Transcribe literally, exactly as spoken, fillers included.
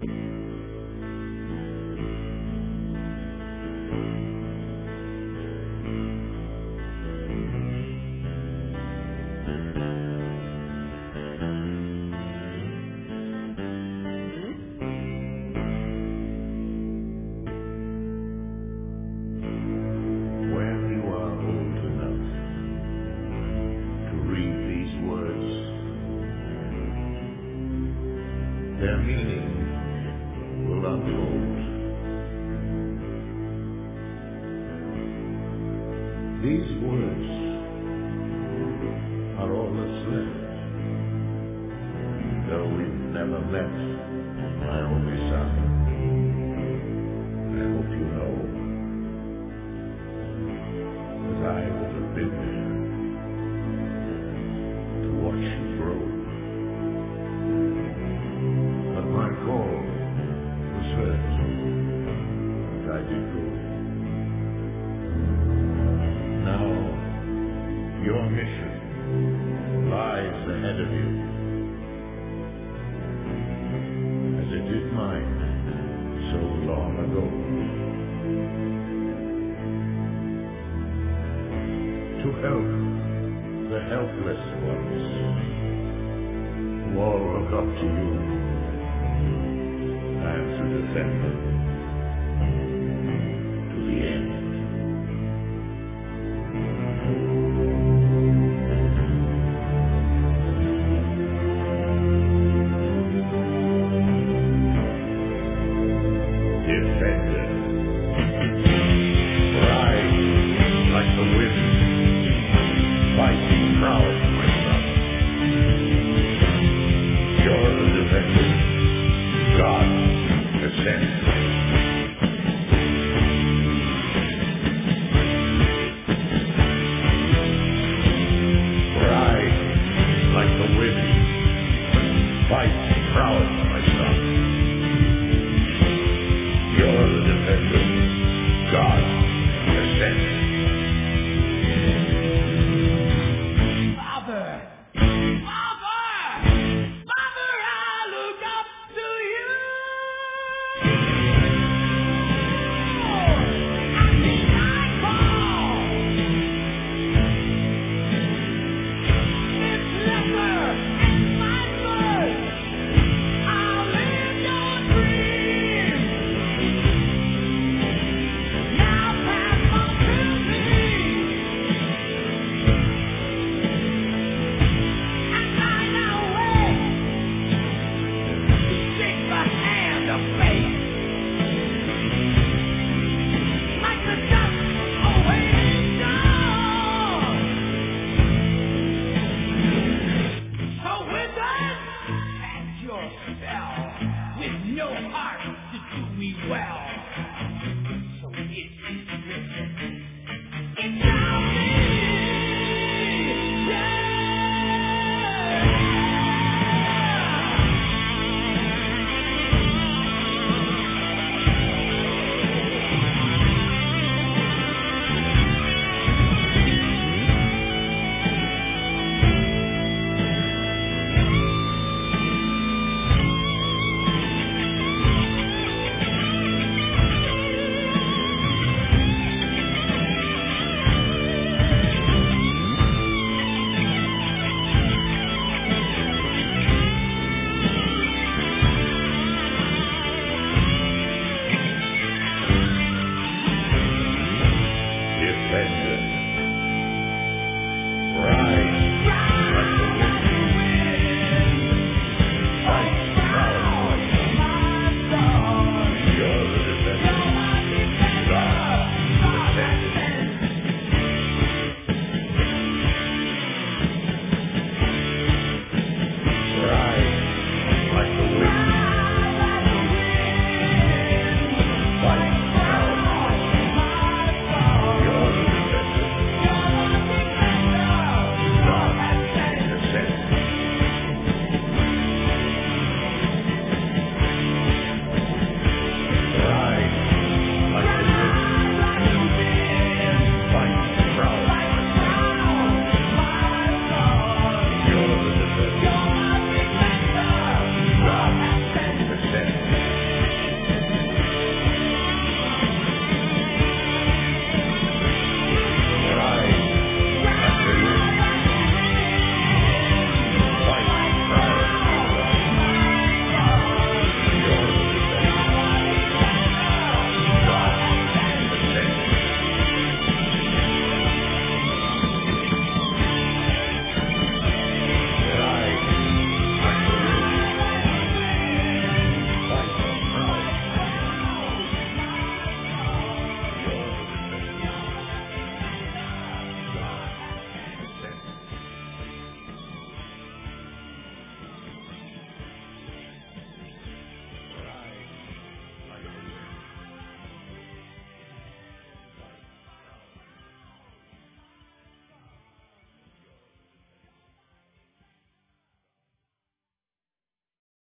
When you are old enough to read these words, their meaning will unfold. These words are all that's left, though we've never met, my only son. I hope you know that I would have been there to watch you grow. But my call was heard, and I did go. Now, your mission lies ahead of you, as it did mine so long ago. To help the helpless ones who all look up to you, and to defend them to the end. Defender, rise like the wind, fighting proud.